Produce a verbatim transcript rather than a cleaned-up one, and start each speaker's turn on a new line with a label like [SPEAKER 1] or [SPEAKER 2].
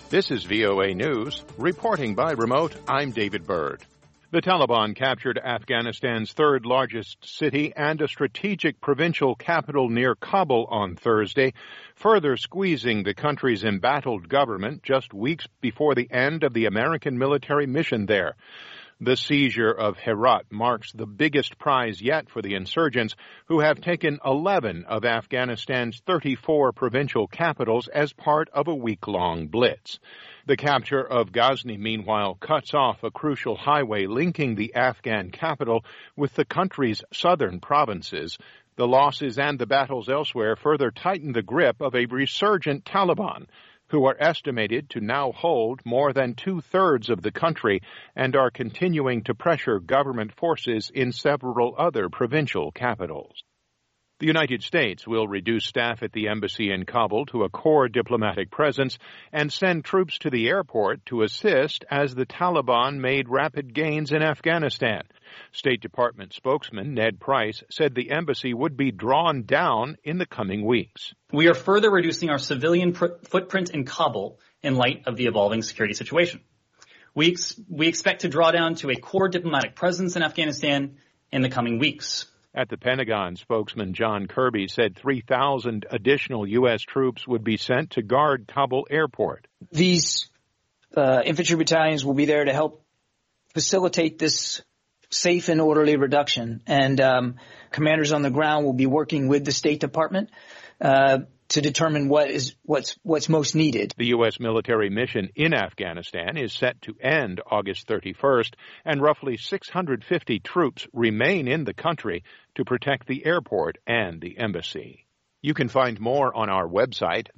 [SPEAKER 1] This is V O A News. Reporting by remote, I'm David Byrd. The Taliban captured Afghanistan's third largest city and a strategic provincial capital near Kabul on Thursday, further squeezing the country's embattled government just weeks before the end of the American military mission there. The seizure of Herat marks the biggest prize yet for the insurgents, who have taken eleven of Afghanistan's thirty-four provincial capitals as part of a week-long blitz. The capture of Ghazni, meanwhile, cuts off a crucial highway linking the Afghan capital with the country's southern provinces. The losses and the battles elsewhere further tighten the grip of a resurgent Taliban, who are estimated to now hold more than two-thirds of the country and are continuing to pressure government forces in several other provincial capitals. The United States will reduce staff at the embassy in Kabul to a core diplomatic presence and send troops to the airport to assist as the Taliban made rapid gains in Afghanistan. State Department spokesman Ned Price said the embassy would be drawn down in the coming weeks.
[SPEAKER 2] We are further reducing our civilian pr- footprint in Kabul in light of the evolving security situation. We, ex- we expect to draw down to a core diplomatic presence in Afghanistan in the coming weeks.
[SPEAKER 1] At the Pentagon, spokesman John Kirby said three thousand additional U S troops would be sent to guard Kabul airport.
[SPEAKER 3] These uh, infantry battalions will be there to help facilitate this safe and orderly reduction. And um, commanders on the ground will be working with the State Department uh, to determine what is what's what's most needed.
[SPEAKER 1] The U S military mission in Afghanistan is set to end August thirty-first, and roughly six hundred fifty troops remain in the country to protect the airport and the embassy. You can find more on our website,